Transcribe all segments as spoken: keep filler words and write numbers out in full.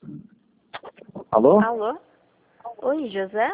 Alô? Alô? Oi, José?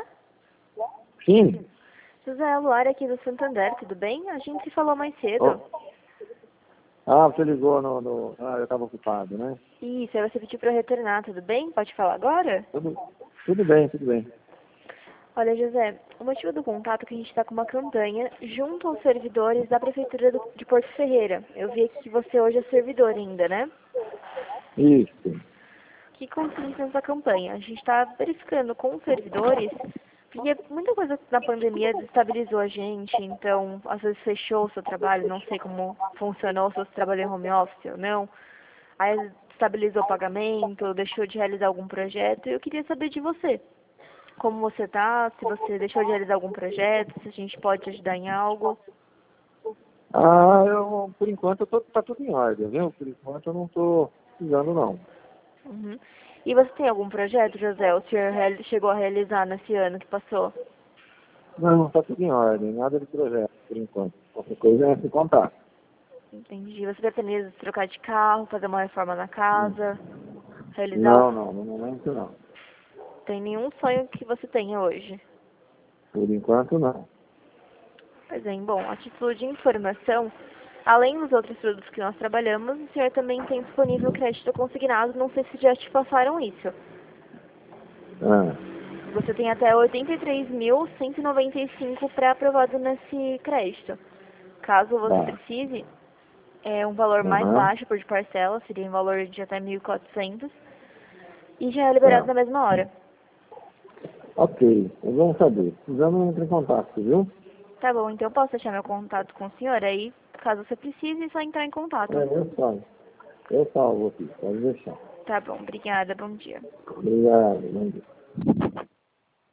Sim. José, é a Luara aqui do Santander, tudo bem? A gente se falou mais cedo. Oh. Ah, você ligou no... no... Ah, eu estava ocupado, né? Isso, aí você pediu para eu retornar, tudo bem? Pode falar agora? Tudo, tudo bem, tudo bem. Olha, José, o motivo do contato é que a gente está com uma campanha junto aos servidores da Prefeitura do- de Porto Ferreira. Eu vi aqui que você hoje é servidor ainda, né? Isso. O que consiste nessa campanha? A gente está verificando com os servidores, porque muita coisa na pandemia desestabilizou a gente, então às vezes fechou o seu trabalho, não sei como funcionou, se você trabalhou em home office ou não, aí estabilizou o pagamento, deixou de realizar algum projeto, e eu queria saber de você. Como você tá, se você deixou de realizar algum projeto, se a gente pode te ajudar em algo. Ah, eu, por enquanto, eu tô, tá tudo em ordem, viu? Por enquanto eu não tô precisando, não. Uhum. E você tem algum projeto, José, o senhor reali- chegou a realizar nesse ano que passou? Não, tá tudo em ordem, nada de projeto, por enquanto. Qualquer coisa é se contar. Entendi. Você pretende trocar de carro, fazer uma reforma na casa, realizar o... Não, não, no momento não. Tem nenhum sonho que você tenha hoje? Por enquanto não. Pois é, bom, a título de informação, além dos outros produtos que nós trabalhamos, o senhor também tem disponível crédito consignado, não sei se já te passaram isso. Ah, Você tem até oitenta e três mil cento e noventa e cinco pré-aprovado nesse crédito. Caso você tá. precise, é um valor mais Aham, baixo por parcela, seria um valor de até mil e quatrocentos, e já é liberado tá. na mesma hora. Ok, eu vou saber. Precisamos entrar em contato, viu? Tá bom, então eu posso deixar meu contato com o senhor aí, caso você precise, é só entrar em É, contato. eu salvo. Eu salvo aqui, pode deixar. Tá bom, obrigada, bom dia. Obrigado, bom dia.